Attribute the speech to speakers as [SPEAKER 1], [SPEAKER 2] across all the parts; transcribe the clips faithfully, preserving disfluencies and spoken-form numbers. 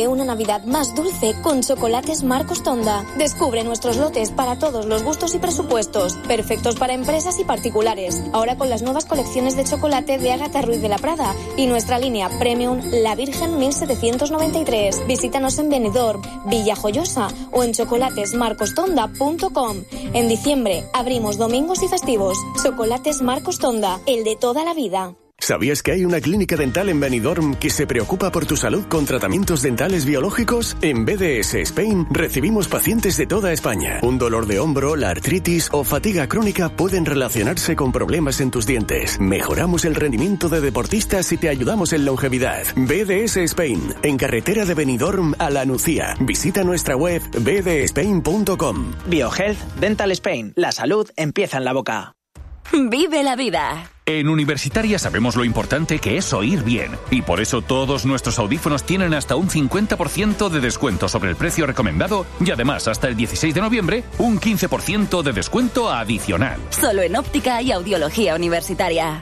[SPEAKER 1] Vive una Navidad más dulce con Chocolates Marcos Tonda. Descubre nuestros lotes para todos los gustos y presupuestos, perfectos para empresas y particulares. Ahora con las nuevas colecciones de chocolate de Ágata Ruiz de la Prada y nuestra línea Premium La Virgen mil setecientos noventa y tres. Visítanos en Benidorm, Villajoyosa o en chocolates marcos tonda punto com. En diciembre abrimos domingos y festivos. Chocolates Marcos Tonda, el de toda la vida.
[SPEAKER 2] ¿Sabías que hay una clínica dental en Benidorm que se preocupa por tu salud con tratamientos dentales biológicos? En B D S Spain recibimos pacientes de toda España. Un dolor de hombro, la artritis o fatiga crónica pueden relacionarse con problemas en tus dientes. Mejoramos el rendimiento de deportistas y te ayudamos en longevidad. B D S Spain, en carretera de Benidorm a La Nucía. Visita nuestra web b d spain punto com.
[SPEAKER 3] BioHealth Dental Spain. La salud empieza en la boca.
[SPEAKER 4] ¡Vive la vida!
[SPEAKER 5] En Universitaria sabemos lo importante que es oír bien, y por eso todos nuestros audífonos tienen hasta un cincuenta por ciento de descuento sobre el precio recomendado y además hasta el dieciséis de noviembre un quince por ciento de descuento adicional.
[SPEAKER 4] Solo en Óptica y Audiología Universitaria.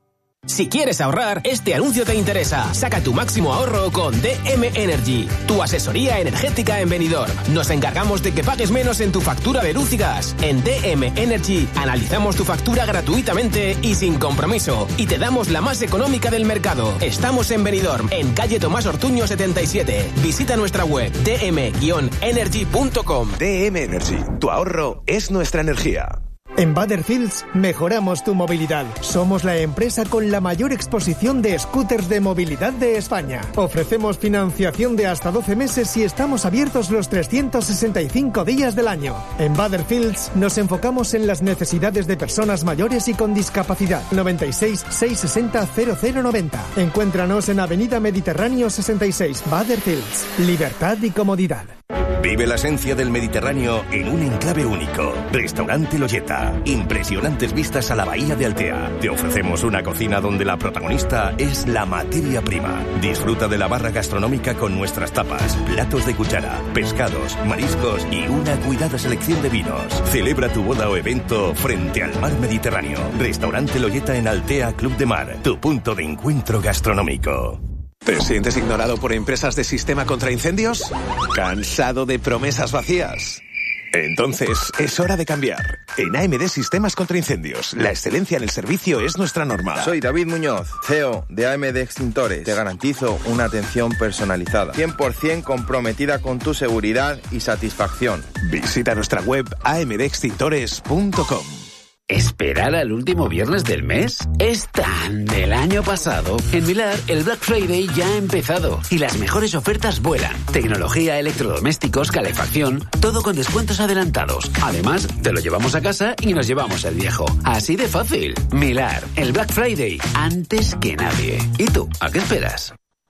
[SPEAKER 6] Si quieres ahorrar, este anuncio te interesa. Saca tu máximo ahorro con D M Energy, tu asesoría energética en Benidorm. Nos encargamos de que pagues menos en tu factura de luz y gas. En D M Energy analizamos tu factura gratuitamente y sin compromiso. Y te damos la más económica del mercado. Estamos en Benidorm, en calle Tomás Ortuño setenta y siete. Visita nuestra web d m energy punto com.
[SPEAKER 7] D M Energy, tu ahorro es nuestra energía.
[SPEAKER 8] En Butterfields mejoramos tu movilidad. Somos la empresa con la mayor exposición de scooters de movilidad de España. Ofrecemos financiación de hasta doce meses y estamos abiertos los trescientos sesenta y cinco días del año. En Butterfields nos enfocamos en las necesidades de personas mayores y con discapacidad. noventa y seis, seiscientos sesenta, cero cero noventa. Encuéntranos en Avenida Mediterráneo sesenta y seis, Butterfields. Libertad y comodidad.
[SPEAKER 7] Vive la esencia del Mediterráneo en un enclave único. Restaurante Loyeta. Impresionantes vistas a la bahía de Altea. Te ofrecemos una cocina donde la protagonista es la materia prima. Disfruta de la barra gastronómica con nuestras tapas, platos de cuchara, pescados, mariscos y una cuidada selección de vinos. Celebra tu boda o evento frente al mar Mediterráneo. Restaurante Loyeta en Altea Club de Mar. Tu punto de encuentro gastronómico.
[SPEAKER 9] ¿Te sientes ignorado por empresas de sistema contra incendios? ¿Cansado de promesas vacías? Entonces, es hora de cambiar. En A M D Sistemas contra Incendios, la excelencia en el servicio es nuestra norma.
[SPEAKER 10] Soy David Muñoz, C E O de A M D Extintores. Te garantizo una atención personalizada, cien por ciento comprometida con tu seguridad y satisfacción.
[SPEAKER 9] Visita nuestra web a m d extintores punto com.
[SPEAKER 11] ¿Esperar al último viernes del mes? Es tan del año pasado. En Milar, el Black Friday ya ha empezado y las mejores ofertas vuelan. Tecnología, electrodomésticos, calefacción, todo con descuentos adelantados. Además, te lo llevamos a casa y nos llevamos el viejo. Así de fácil. Milar, el Black Friday, antes que nadie. ¿Y tú, a qué esperas?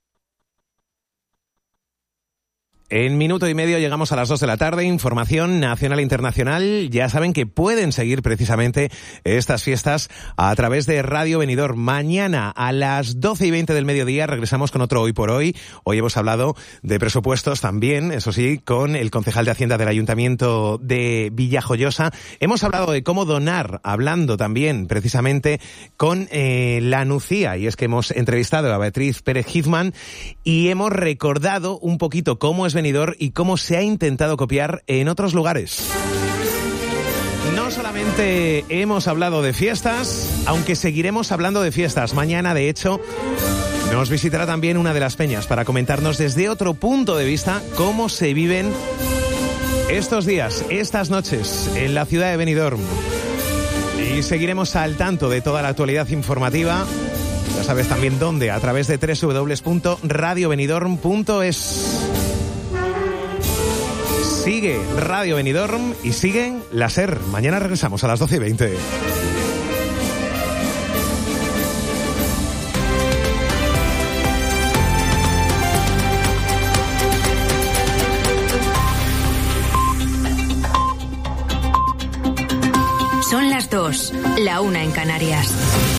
[SPEAKER 12] En minuto y medio llegamos a las dos de la tarde. Información nacional e internacional. Ya saben que pueden seguir precisamente estas fiestas a través de Radio Benidorm. Mañana a las doce y veinte del mediodía regresamos con otro Hoy por Hoy. Hoy hemos hablado de presupuestos también, eso sí, con el concejal de Hacienda del Ayuntamiento de Villajoyosa. Hemos hablado de cómo donar, hablando también precisamente con eh, La Nucía. Y es que hemos entrevistado a Beatriz Pérez Hizman y hemos recordado un poquito cómo es Benidorm y cómo se ha intentado copiar en otros lugares. No solamente hemos hablado de fiestas, aunque seguiremos hablando de fiestas. Mañana, de hecho, nos visitará también una de las peñas para comentarnos desde otro punto de vista cómo se viven estos días, estas noches en la ciudad de Benidorm. Y seguiremos al tanto de toda la actualidad informativa. Ya sabes también dónde, a través de doble u doble u doble u punto radio benidorm punto es. Sigue Radio Benidorm y siguen la SER. Mañana regresamos a las doce y veinte.
[SPEAKER 13] Son las dos, la una en Canarias.